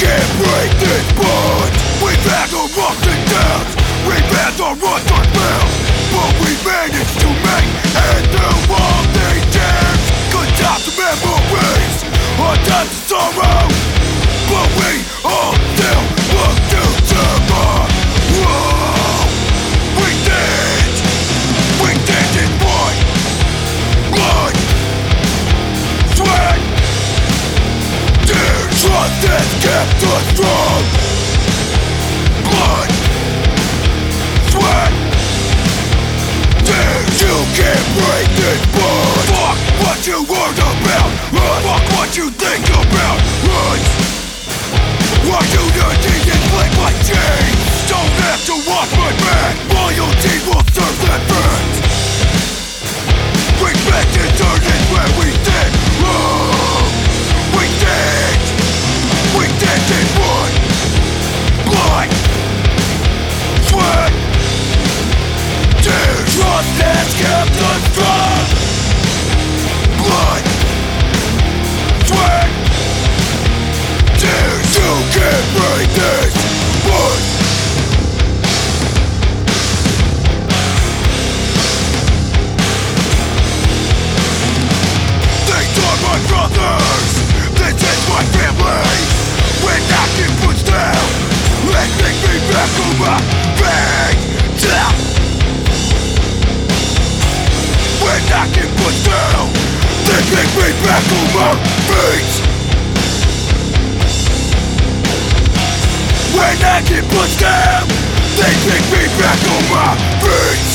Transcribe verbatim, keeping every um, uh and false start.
can't break this bond. We've had our ups and downs, we've had our ups and downs, but we managed to make it through all these years. Good times and memories, hard times and sorrow, but we all still look to tomorrow. We did, we did it blood, blood, sweat, tears. Trust has kept us strong. Blood, sweat, tears. You can't break this bond. Fuck what you heard about us. Fuck what you think about us. Our unity is linked like chains. Don't have to watch my back. Loyalty will serve that fact. Respect and turn is where we stand. Oh, we stand. We stand in one. Blood, sweat, tears. Trust has kept us strong. Blood, sweat, tears. You can't break this bond. These are my brothers, this is my family. When I get pushed down, let take me back on my feet. Down. When I get pushed down, they take me back on my feet. When I get pushed down, they take me back on my feet.